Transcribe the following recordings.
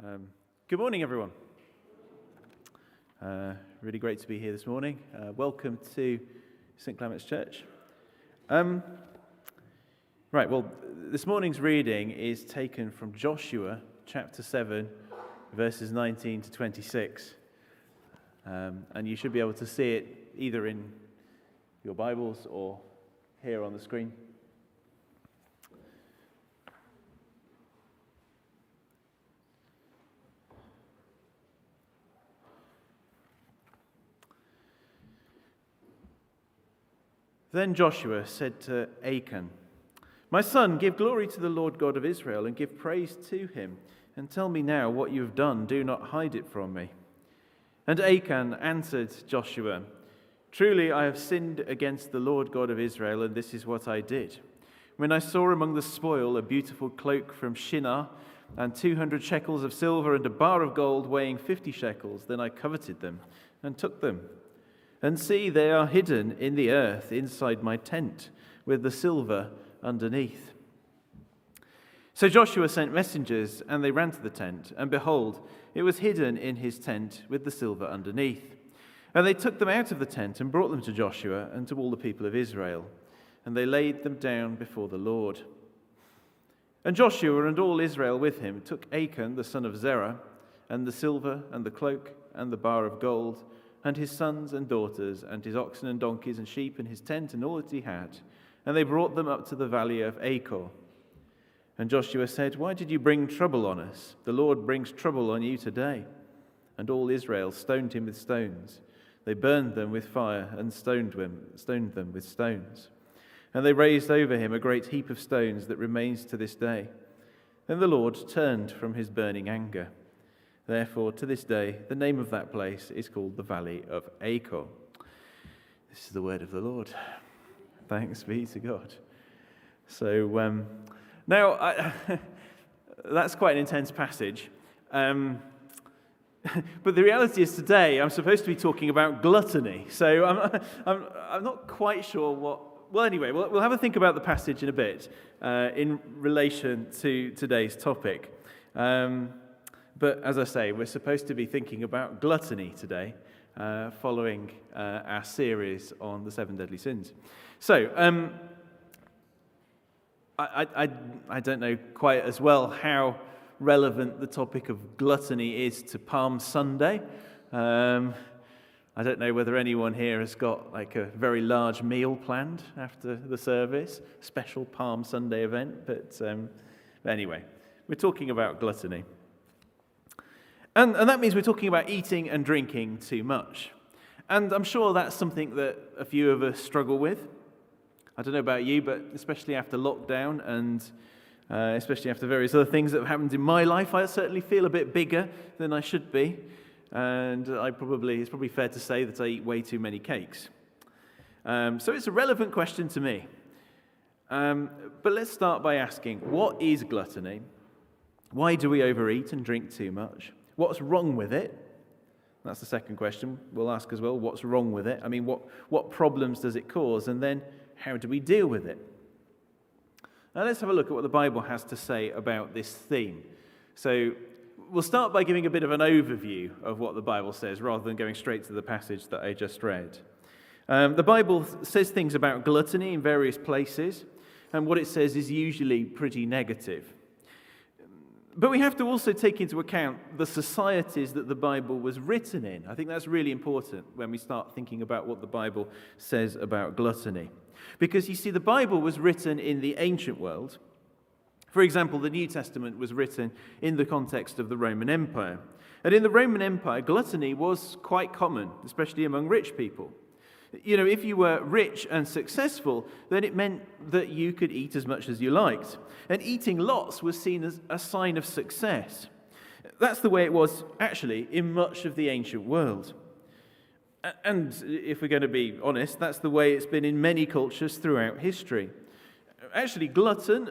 Good morning, everyone. Really great to be here this morning. Welcome to St. Clement's Church. This morning's reading is taken from Joshua chapter 7, verses 19 to 26. And you should be able to see it either in your Bibles or here on the screen. Then Joshua said to Achan, "My son, give glory to the Lord God of Israel and give praise to him. And tell me now what you have done. Do not hide it from me." And Achan answered Joshua, "Truly I have sinned against the Lord God of Israel, and this is what I did. When I saw among the spoil a beautiful cloak from Shinar, and 200 shekels of silver and a bar of gold weighing 50 shekels, then I coveted them and took them. And see, they are hidden in the earth inside my tent, with the silver underneath." So Joshua sent messengers, and they ran to the tent, and behold, it was hidden in his tent with the silver underneath. And they took them out of the tent and brought them to Joshua and to all the people of Israel, and they laid them down before the Lord. And Joshua and all Israel with him took Achan the son of Zerah, and the silver and the cloak and the bar of gold, and his sons and daughters, and his oxen and donkeys and sheep, and his tent and all that he had, and they brought them up to the valley of Achor. And Joshua said, "Why did you bring trouble on us? The Lord brings trouble on you today." And all Israel stoned him with stones. They burned them with fire and stoned them with stones. And they raised over him a great heap of stones that remains to this day. Then the Lord turned from his burning anger. Therefore, to this day, the name of that place is called the Valley of Achor. This is the word of the Lord. Thanks be to God. So, that's quite an intense passage. But the reality is today I'm supposed to be talking about gluttony. So I'm not quite sure what... Well, anyway, we'll have a think about the passage in a bit in relation to today's topic. But as I say, we're supposed to be thinking about gluttony today, following our series on the 7 deadly sins. So, I don't know quite as well how relevant the topic of gluttony is to Palm Sunday. I don't know whether anyone here has got like a very large meal planned after the service, special Palm Sunday event. But anyway, we're talking about gluttony. And that means we're talking about eating and drinking too much. And I'm sure that's something that a few of us struggle with. I don't know about you, but especially after lockdown and especially after various other things that have happened in my life, I certainly feel a bit bigger than I should be. And it's probably fair to say that I eat way too many cakes. So it's a relevant question to me. But let's start by asking, what is gluttony? Why do we overeat and drink too much? What's wrong with it? That's the second question. We'll ask as well, what's wrong with it? I mean, what problems does it cause? And then, how do we deal with it? Now, let's have a look at what the Bible has to say about this theme. So, we'll start by giving a bit of an overview of what the Bible says, rather than going straight to the passage that I just read. The Bible says things about gluttony in various places, and what it says is usually pretty negative. But we have to also take into account the societies that the Bible was written in. I think that's really important when we start thinking about what the Bible says about gluttony. Because you see, the Bible was written in the ancient world. For example, the New Testament was written in the context of the Roman Empire. And in the Roman Empire, gluttony was quite common, especially among rich people. You know, if you were rich and successful, then it meant that you could eat as much as you liked. And eating lots was seen as a sign of success. That's the way it was, actually, in much of the ancient world. And if we're going to be honest, that's the way it's been in many cultures throughout history. Actually, gluttony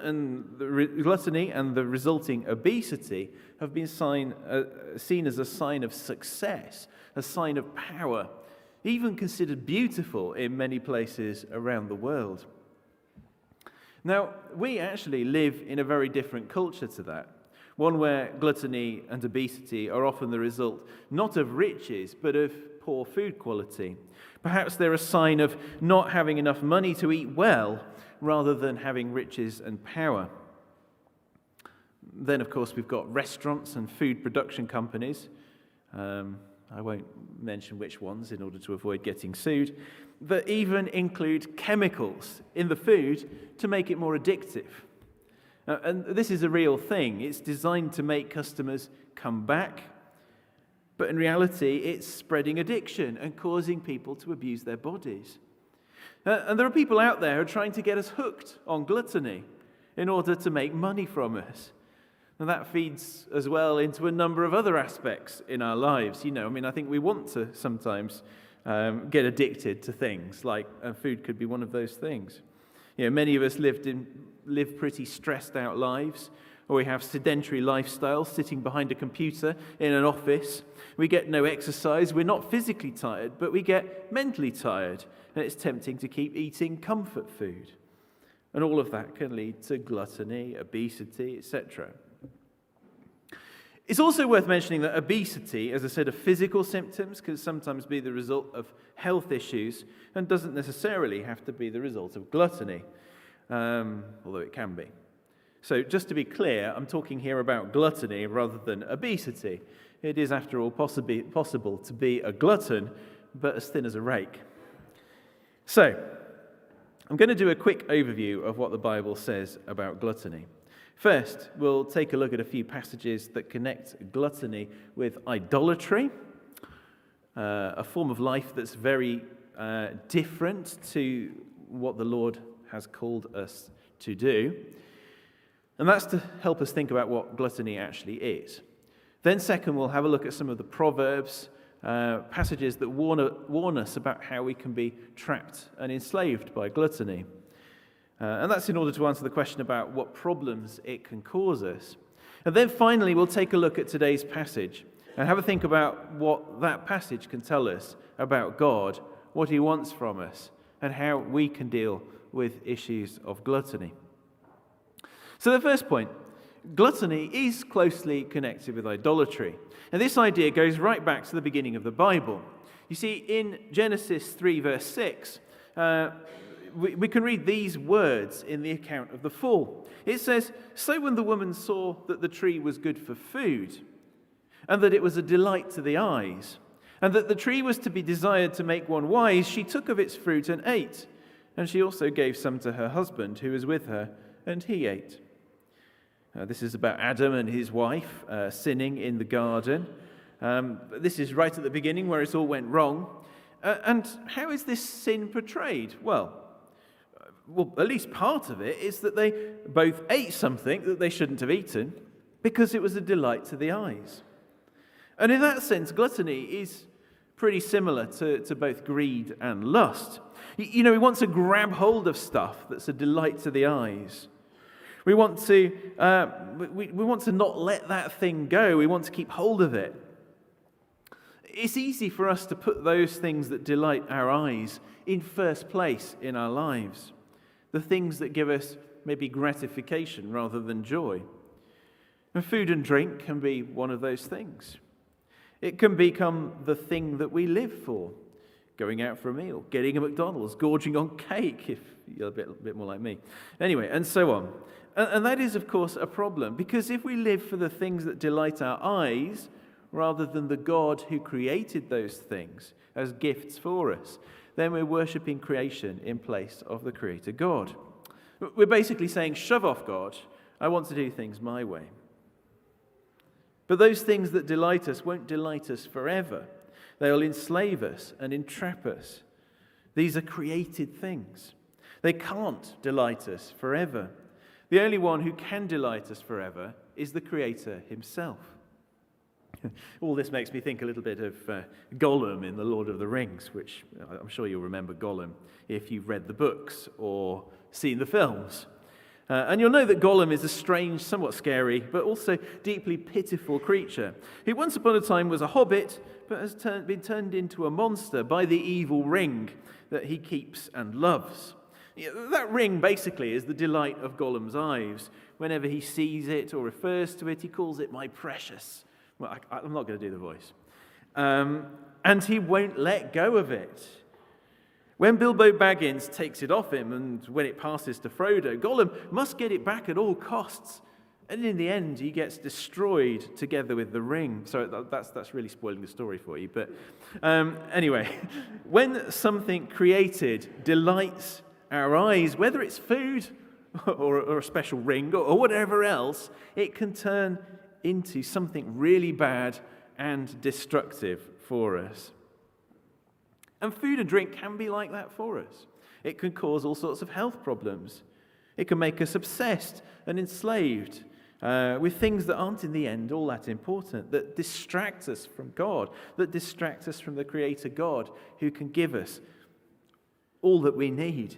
and the resulting obesity have been seen as a sign of success, a sign of power, even considered beautiful in many places around the world. Now, we actually live in a very different culture to that. One where gluttony and obesity are often the result not of riches, but of poor food quality. Perhaps they're a sign of not having enough money to eat well, rather than having riches and power. Then, of course, we've got restaurants and food production companies. I won't mention which ones in order to avoid getting sued, that even include chemicals in the food to make it more addictive. And this is a real thing. It's designed to make customers come back, but in reality, it's spreading addiction and causing people to abuse their bodies. And there are people out there who are trying to get us hooked on gluttony in order to make money from us. And that feeds as well into a number of other aspects in our lives. I think we want to sometimes get addicted to things, like food could be one of those things. Many of us live pretty stressed out lives, or we have sedentary lifestyles, sitting behind a computer in an office. We get no exercise. We're not physically tired, but we get mentally tired, and it's tempting to keep eating comfort food. And all of that can lead to gluttony, obesity, etc. It's also worth mentioning that obesity, as I said, of physical symptoms can sometimes be the result of health issues and doesn't necessarily have to be the result of gluttony, although it can be. So just to be clear, I'm talking here about gluttony rather than obesity. It is, after all, possible to be a glutton, but as thin as a rake. So, I'm going to do a quick overview of what the Bible says about gluttony. First, we'll take a look at a few passages that connect gluttony with idolatry, a form of life that's very different to what the Lord has called us to do. And that's to help us think about what gluttony actually is. Then second, we'll have a look at some of the Proverbs, passages that warn us about how we can be trapped and enslaved by gluttony. And that's in order to answer the question about what problems it can cause us. And then finally, we'll take a look at today's passage and have a think about what that passage can tell us about God, what he wants from us, and how we can deal with issues of gluttony. So the first point, gluttony is closely connected with idolatry. And this idea goes right back to the beginning of the Bible. You see, in Genesis 3, verse 6, we can read these words in the account of the fall. It says, "So when the woman saw that the tree was good for food, and that it was a delight to the eyes, and that the tree was to be desired to make one wise, she took of its fruit and ate. And she also gave some to her husband who was with her, and he ate." This is about Adam and his wife sinning in the garden. This is right at the beginning where it all went wrong. And how is this sin portrayed? Well, at least part of it is that they both ate something that they shouldn't have eaten because it was a delight to the eyes. And in that sense, gluttony is pretty similar to both greed and lust. We want to grab hold of stuff that's a delight to the eyes. We want to not let that thing go. We want to keep hold of it. It's easy for us to put those things that delight our eyes in first place in our lives. The things that give us maybe gratification rather than joy. And food and drink can be one of those things. It can become the thing that we live for. Going out for a meal, getting a McDonald's, gorging on cake, if you're a bit more like me. Anyway, and so on. And that is, of course, a problem, because if we live for the things that delight our eyes, rather than the God who created those things as gifts for us, then we're worshipping creation in place of the Creator God. We're basically saying, shove off, God, I want to do things my way. But those things that delight us won't delight us forever. They'll enslave us and entrap us. These are created things. They can't delight us forever. The only one who can delight us forever is the Creator himself. All this makes me think a little bit of Gollum in The Lord of the Rings, which I'm sure you'll remember Gollum if you've read the books or seen the films. And you'll know that Gollum is a strange, somewhat scary, but also deeply pitiful creature who once upon a time was a hobbit, but has been turned into a monster by the evil ring that he keeps and loves. That ring basically is the delight of Gollum's eyes, whenever he sees it or refers to it, he calls it my precious. Well, I'm not going to do the voice. And he won't let go of it. When Bilbo Baggins takes it off him and when it passes to Frodo, Gollum must get it back at all costs. And in the end, he gets destroyed together with the ring. So that's really spoiling the story for you. But anyway, when something created delights our eyes, whether it's food or a special ring or whatever else, it can turn into something really bad and destructive for us. And food and drink can be like that for us. It can cause all sorts of health problems. It can make us obsessed and enslaved with things that aren't in the end all that important, that distract us from God, that distract us from the Creator God who can give us all that we need.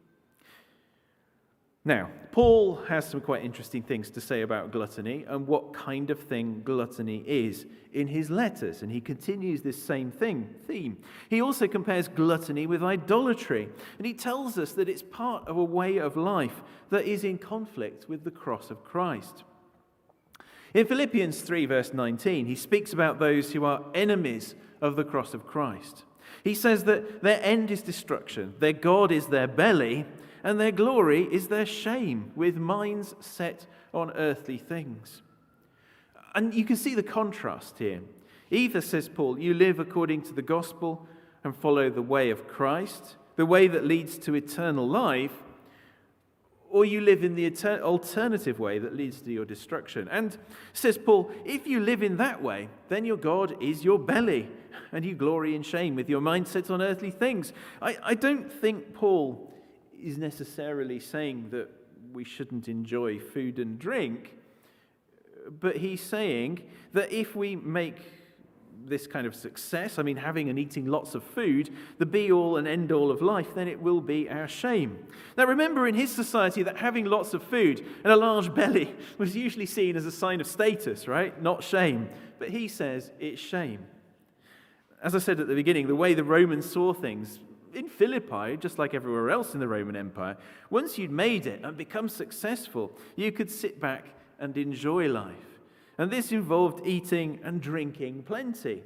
Now, Paul has some quite interesting things to say about gluttony and what kind of thing gluttony is in his letters, and he continues this same theme. He also compares gluttony with idolatry, and he tells us that it's part of a way of life that is in conflict with the cross of Christ. In Philippians 3, verse 19, he speaks about those who are enemies of the cross of Christ. He says that their end is destruction, their God is their belly, and their glory is their shame, with minds set on earthly things. And you can see the contrast here. Either, says Paul, you live according to the gospel and follow the way of Christ, the way that leads to eternal life, or you live in the alternative way that leads to your destruction. And, says Paul, if you live in that way, then your God is your belly, and you glory in shame with your mind set on earthly things. I don't think Paul is necessarily saying that we shouldn't enjoy food and drink, but he's saying that if we make this kind of success, having and eating lots of food, the be-all and end-all of life, then it will be our shame. Now remember, in his society, that having lots of food and a large belly was usually seen as a sign of status, right? Not shame. But he says it's shame. As I said at the beginning, the way the Romans saw things, in Philippi, just like everywhere else in the Roman Empire, once you'd made it and become successful, you could sit back and enjoy life. And this involved eating and drinking plenty.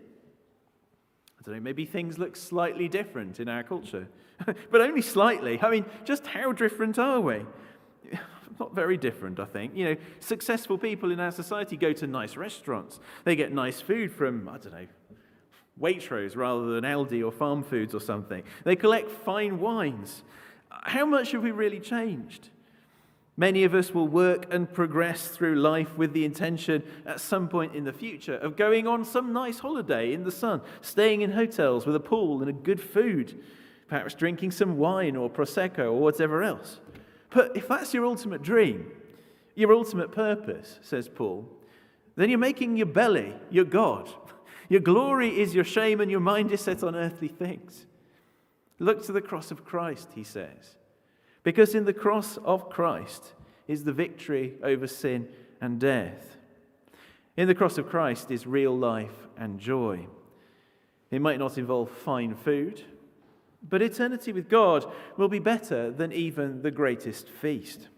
I don't know, maybe things look slightly different in our culture, but only slightly. Just how different are we? Not very different, I think. Successful people in our society go to nice restaurants. They get nice food from, Waitrose rather than Aldi or Farm Foods or something. They collect fine wines. How much have we really changed? Many of us will work and progress through life with the intention at some point in the future of going on some nice holiday in the sun, staying in hotels with a pool and a good food, perhaps drinking some wine or Prosecco or whatever else. But if that's your ultimate dream, your ultimate purpose, says Paul, then you're making your belly your God. Your glory is your shame, and your mind is set on earthly things. Look to the cross of Christ, he says. Because in the cross of Christ is the victory over sin and death. In the cross of Christ is real life and joy. It might not involve fine food, but eternity with God will be better than even the greatest feast.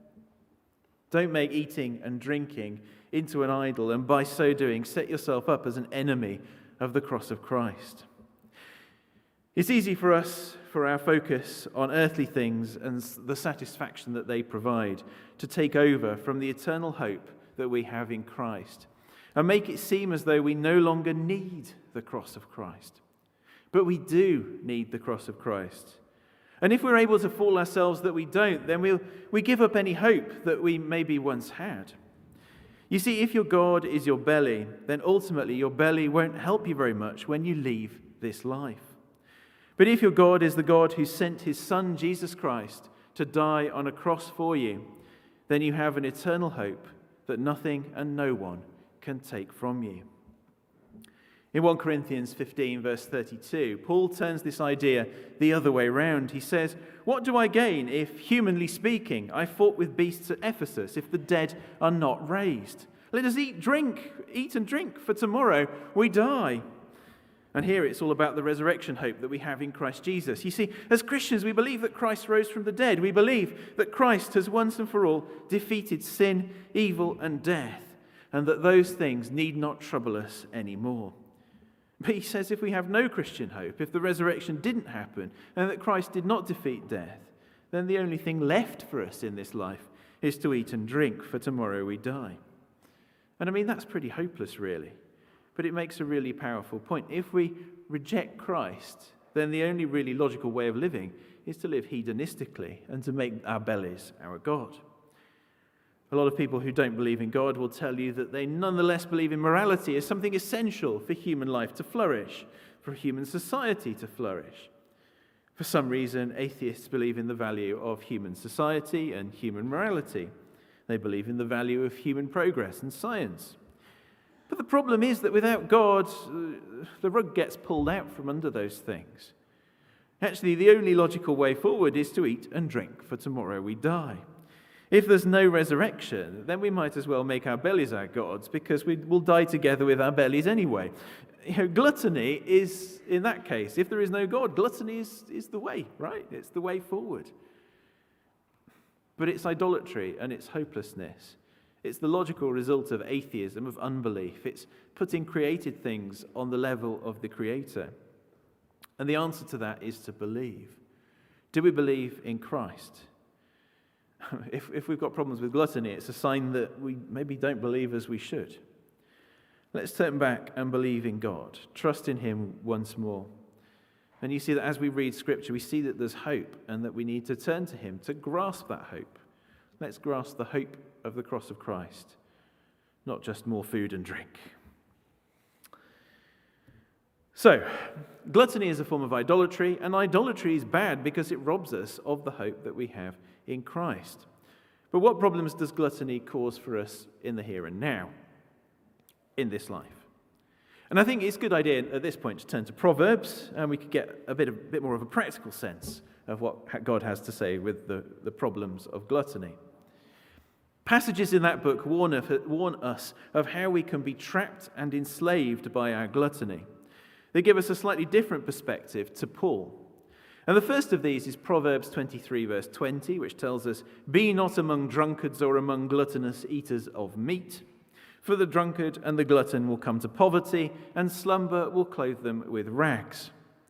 Don't make eating and drinking into an idol, and by so doing, set yourself up as an enemy of the cross of Christ. It's easy for us, for our focus on earthly things and the satisfaction that they provide, to take over from the eternal hope that we have in Christ and make it seem as though we no longer need the cross of Christ. But we do need the cross of Christ. And if we're able to fool ourselves that we don't, then we give up any hope that we maybe once had. You see, if your God is your belly, then ultimately your belly won't help you very much when you leave this life. But if your God is the God who sent his Son, Jesus Christ, to die on a cross for you, then you have an eternal hope that nothing and no one can take from you. In 1 Corinthians 15, verse 32, Paul turns this idea the other way round. He says, "What do I gain if, humanly speaking, I fought with beasts at Ephesus, if the dead are not raised? Let us eat and drink, for tomorrow we die." And here it's all about the resurrection hope that we have in Christ Jesus. You see, as Christians, we believe that Christ rose from the dead. We believe that Christ has once and for all defeated sin, evil, and death, and that those things need not trouble us anymore. But he says if we have no Christian hope, if the resurrection didn't happen, and that Christ did not defeat death, then the only thing left for us in this life is to eat and drink, for tomorrow we die. And I mean, that's pretty hopeless, really. But it makes a really powerful point. If we reject Christ, then the only really logical way of living is to live hedonistically and to make our bellies our God. A lot of people who don't believe in God will tell you that they nonetheless believe in morality as something essential for human life to flourish, for human society to flourish. For some reason, atheists believe in the value of human society and human morality. They believe in the value of human progress and science. But the problem is that without God, the rug gets pulled out from under those things. Actually, the only logical way forward is to eat and drink, for tomorrow we die. If there's no resurrection, then we might as well make our bellies our gods, because we will die together with our bellies anyway. Gluttony is, in that case, if there is no God, gluttony is the way, right? It's the way forward. But it's idolatry and it's hopelessness. It's the logical result of atheism, of unbelief. It's putting created things on the level of the Creator. And the answer to that is to believe. Do we believe in Christ? If we've got problems with gluttony, it's a sign that we maybe don't believe as we should. Let's turn back and believe in God. Trust in Him once more. And you see that as we read Scripture, we see that there's hope and that we need to turn to Him to grasp that hope. Let's grasp the hope of the cross of Christ, not just more food and drink. So, gluttony is a form of idolatry, and idolatry is bad because it robs us of the hope that we have in Christ. But what problems does gluttony cause for us in the here and now, in this life? And I think it's a good idea at this point to turn to Proverbs, and we could get a bit more of a practical sense of what God has to say with the problems of gluttony. Passages in that book warn us of how we can be trapped and enslaved by our gluttony. They give us a slightly different perspective to Paul. And the first of these is Proverbs 23, verse 20, which tells us, "Be not among drunkards or among gluttonous eaters of meat, for the drunkard and the glutton will come to poverty, and slumber will clothe them with rags."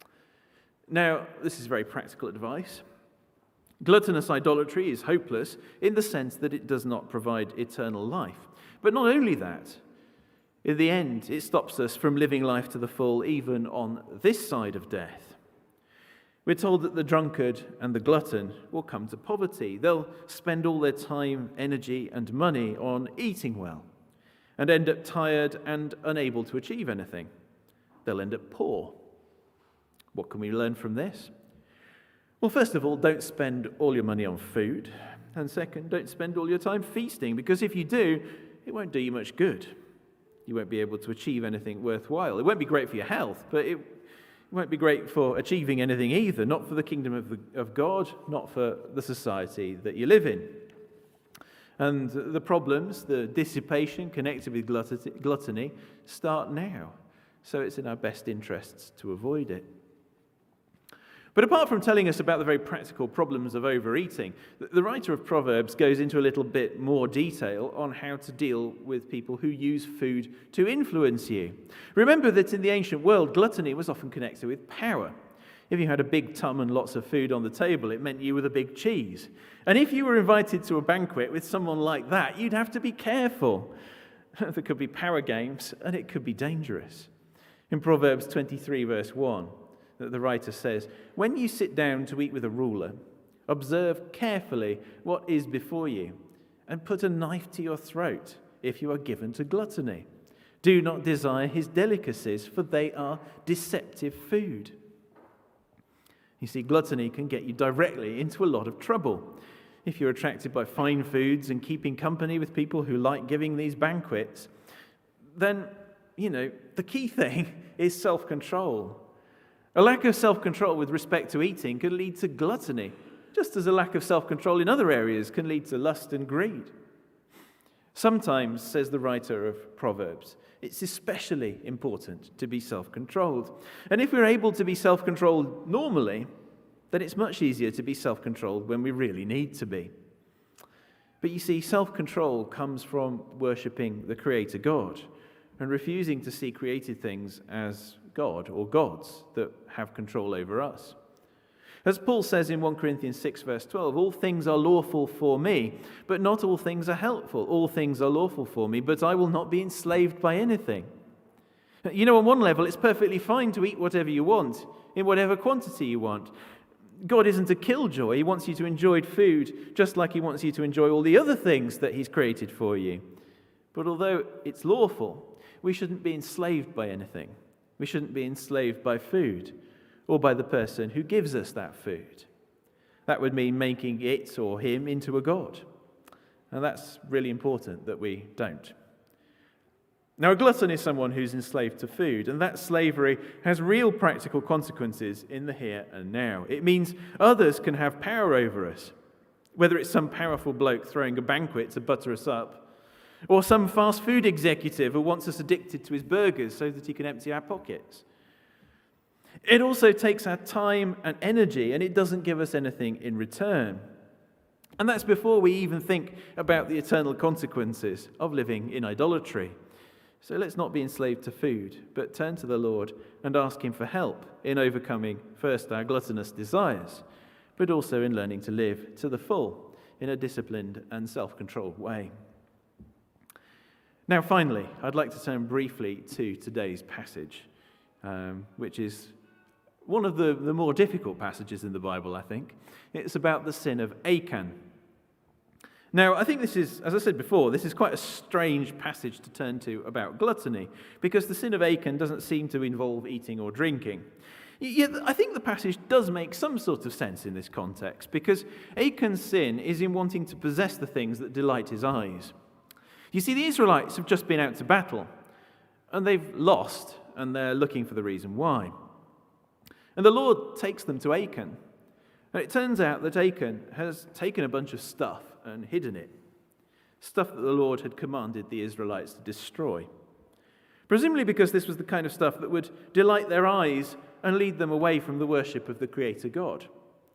Now, this is very practical advice. Gluttonous idolatry is hopeless in the sense that it does not provide eternal life. But not only that, in the end, it stops us from living life to the full, even on this side of death. We're told that the drunkard and the glutton will come to poverty. They'll spend all their time, energy, and money on eating well, and end up tired and unable to achieve anything. They'll end up poor. What can we learn from this? Well, first of all, don't spend all your money on food. And second, don't spend all your time feasting, because if you do, it won't do you much good. You won't be able to achieve anything worthwhile. It won't be great for your health, but it won't be great for achieving anything either, not for the kingdom of God, not for the society that you live in. And the problems, the dissipation connected with gluttony start now. So it's in our best interests to avoid it. But apart from telling us about the very practical problems of overeating, the writer of Proverbs goes into a little bit more detail on how to deal with people who use food to influence you. Remember that in the ancient world, gluttony was often connected with power. If you had a big tum and lots of food on the table, it meant you were the big cheese. And if you were invited to a banquet with someone like that, you'd have to be careful. There could be power games, and it could be dangerous. In Proverbs 23, verse 1, the writer says, "When you sit down to eat with a ruler, observe carefully what is before you, and put a knife to your throat if you are given to gluttony. Do not desire his delicacies, for they are deceptive food." You see, gluttony can get you directly into a lot of trouble. If you're attracted by fine foods and keeping company with people who like giving these banquets, then, the key thing is self-control. A lack of self-control with respect to eating can lead to gluttony, just as a lack of self-control in other areas can lead to lust and greed. Sometimes, says the writer of Proverbs, it's especially important to be self-controlled. And if we're able to be self-controlled normally, then it's much easier to be self-controlled when we really need to be. But you see, self-control comes from worshipping the Creator God and refusing to see created things as God or gods that have control over us. As Paul says in 1 Corinthians 6 verse 12, all things are lawful for me, but not all things are helpful. All things are lawful for me, but I will not be enslaved by anything. You know, on one level, it's perfectly fine to eat whatever you want, in whatever quantity you want. God isn't a killjoy. He wants you to enjoy food just like he wants you to enjoy all the other things that he's created for you. But although it's lawful, we shouldn't be enslaved by anything. We shouldn't be enslaved by food or by the person who gives us that food. That would mean making it or him into a god. And that's really important that we don't. Now, a glutton is someone who's enslaved to food, and that slavery has real practical consequences in the here and now. It means others can have power over us, whether it's some powerful bloke throwing a banquet to butter us up, or some fast food executive who wants us addicted to his burgers so that he can empty our pockets. It also takes our time and energy, and it doesn't give us anything in return. And that's before we even think about the eternal consequences of living in idolatry. So let's not be enslaved to food, but turn to the Lord and ask him for help in overcoming first our gluttonous desires, but also in learning to live to the full in a disciplined and self-controlled way. Now, finally, I'd like to turn briefly to today's passage, which is one of the more difficult passages in the Bible, I think. It's about the sin of Achan. Now, I think this is, as I said before, this is quite a strange passage to turn to about gluttony, because the sin of Achan doesn't seem to involve eating or drinking. Yet I think the passage does make some sort of sense in this context, because Achan's sin is in wanting to possess the things that delight his eyes. You see, the Israelites have just been out to battle, and they've lost, and they're looking for the reason why. And the Lord takes them to Achan, and it turns out that Achan has taken a bunch of stuff and hidden it, stuff that the Lord had commanded the Israelites to destroy, presumably because this was the kind of stuff that would delight their eyes and lead them away from the worship of the Creator God.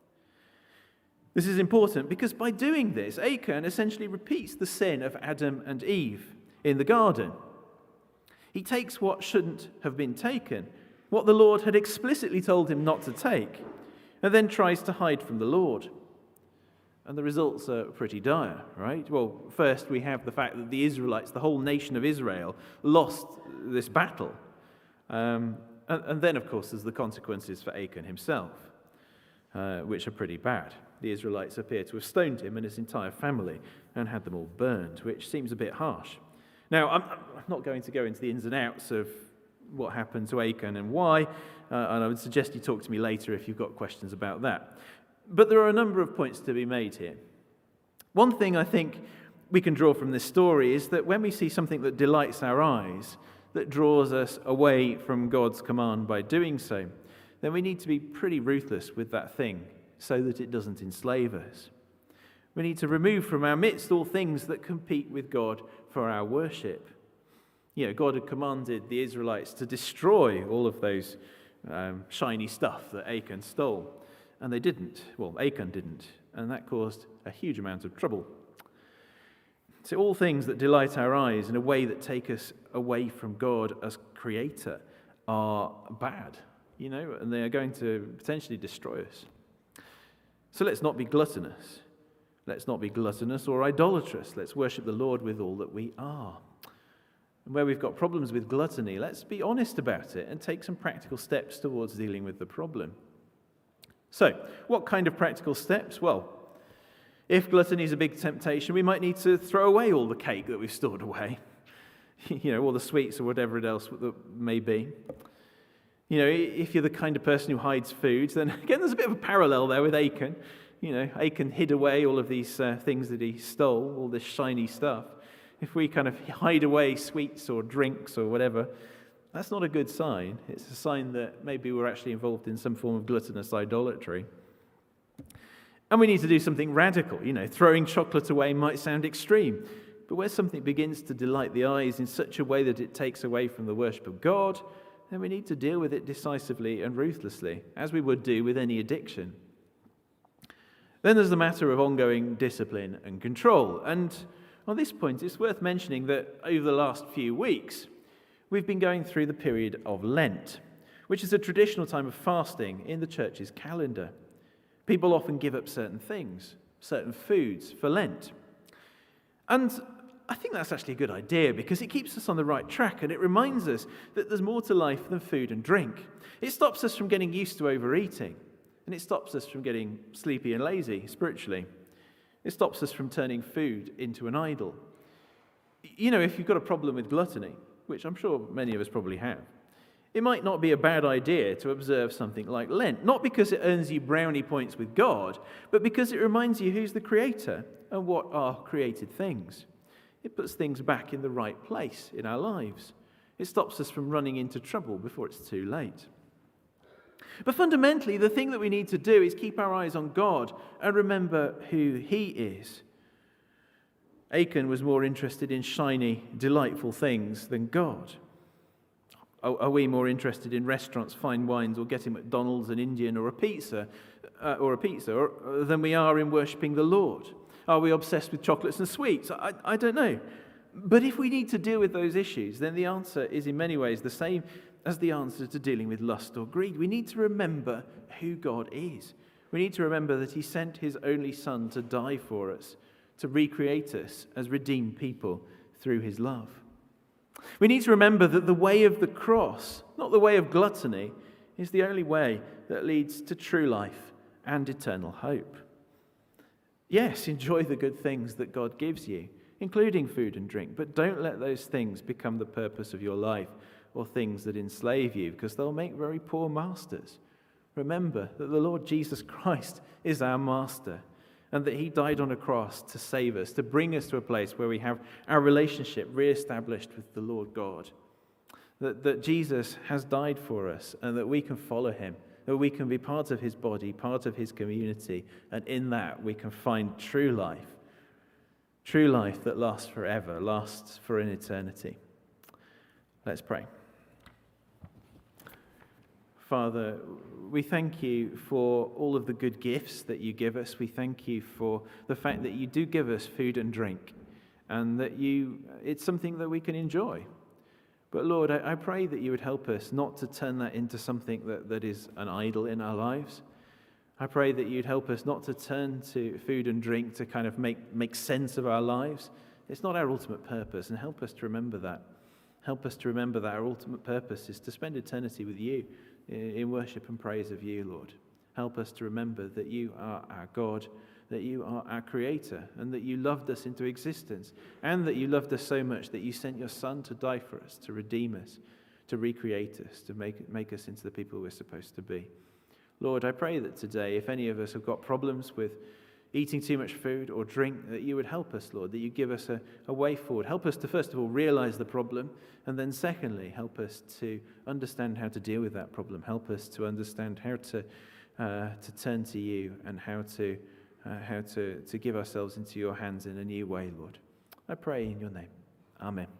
This is important because by doing this, Achan essentially repeats the sin of Adam and Eve in the garden. He takes what shouldn't have been taken, what the Lord had explicitly told him not to take, and then tries to hide from the Lord. And the results are pretty dire, right? Well, first we have the fact that the Israelites, the whole nation of Israel, lost this battle. And then, of course, there's the consequences for Achan himself, which are pretty bad. The Israelites appear to have stoned him and his entire family and had them all burned, which seems a bit harsh. Now, I'm not going to go into the ins and outs of what happened to Achan and why, and I would suggest you talk to me later if you've got questions about that. But there are a number of points to be made here. One thing I think we can draw from this story is that when we see something that delights our eyes, that draws us away from God's command by doing so, then we need to be pretty ruthless with that thing so that it doesn't enslave us. We need to remove from our midst all things that compete with God for our worship. You know, God had commanded the Israelites to destroy all of those shiny stuff that Achan stole. And they didn't. Well, Achan didn't. And that caused a huge amount of trouble. So all things that delight our eyes in a way that take us away from God as Creator are bad, you know, and they are going to potentially destroy us. So let's not be gluttonous. Let's not be gluttonous or idolatrous. Let's worship the Lord with all that we are. And where we've got problems with gluttony, let's be honest about it and take some practical steps towards dealing with the problem. So, what kind of practical steps? Well, if gluttony is a big temptation, we might need to throw away all the cake that we've stored away. You know, all the sweets or whatever else that may be. You know, if you're the kind of person who hides food, then again, there's a bit of a parallel there with Achan. You know, Achan hid away all of these things that he stole, all this shiny stuff. If we kind of hide away sweets or drinks or whatever, that's not a good sign. It's a sign that maybe we're actually involved in some form of gluttonous idolatry. And we need to do something radical. You know, throwing chocolate away might sound extreme, But where something begins to delight the eyes in such a way that it takes away from the worship of God, then we need to deal with it decisively and ruthlessly, as we would do with any addiction. Then there's the matter of ongoing discipline and control. And on this point, it's worth mentioning that over the last few weeks, we've been going through the period of Lent, which is a traditional time of fasting in the church's calendar. People often give up certain things, certain foods for Lent. And I think that's actually a good idea because it keeps us on the right track and it reminds us that there's more to life than food and drink. It stops us from getting used to overeating, and it stops us from getting sleepy and lazy spiritually. It stops us from turning food into an idol. You know, if you've got a problem with gluttony, which I'm sure many of us probably have, it might not be a bad idea to observe something like Lent, not because it earns you brownie points with God, but because it reminds you who's the creator and what are created things. It puts things back in the right place in our lives. It stops us from running into trouble before it's too late. But fundamentally, the thing that we need to do is keep our eyes on God and remember who He is. Achan was more interested in shiny, delightful things than God. Are we more interested in restaurants, fine wines, or getting McDonald's, an Indian, or a pizza, than we are in worshipping the Lord? Are we obsessed with chocolates and sweets? I don't know. But if we need to deal with those issues, then the answer is in many ways the same as the answer to dealing with lust or greed. We need to remember who God is. We need to remember that He sent His only Son to die for us, to recreate us as redeemed people through His love. We need to remember that the way of the cross, not the way of gluttony, is the only way that leads to true life and eternal hope. Yes, enjoy the good things that God gives you, including food and drink, but don't let those things become the purpose of your life or things that enslave you, because they'll make very poor masters. Remember that the Lord Jesus Christ is our master, and that He died on a cross to save us, to bring us to a place where we have our relationship re-established with the Lord God. That Jesus has died for us, and that we can follow Him, that we can be part of His body, part of His community, and in that we can find true life that lasts forever, lasts for an eternity. Let's pray. Father, we thank You for all of the good gifts that You give us. We thank You for the fact that You do give us food and drink, and that it's something that we can enjoy. But Lord, I pray that You would help us not to turn that into something that is an idol in our lives. I pray that You'd help us not to turn to food and drink to kind of make sense of our lives. It's not our ultimate purpose, and help us to remember that. Help us to remember that our ultimate purpose is to spend eternity with You, in worship and praise of You, Lord. Help us to remember that You are our God, that You are our Creator, and that You loved us into existence, and that You loved us so much that You sent Your Son to die for us, to redeem us, to recreate us, to make us into the people we're supposed to be. Lord, I pray that today, if any of us have got problems with eating too much food or drink, that You would help us, Lord, that You give us a way forward. Help us to, first of all, realize the problem, and then secondly, help us to understand how to deal with that problem. Help us to understand how to turn to You and how to give ourselves into Your hands in a new way, Lord. I pray in Your name. Amen.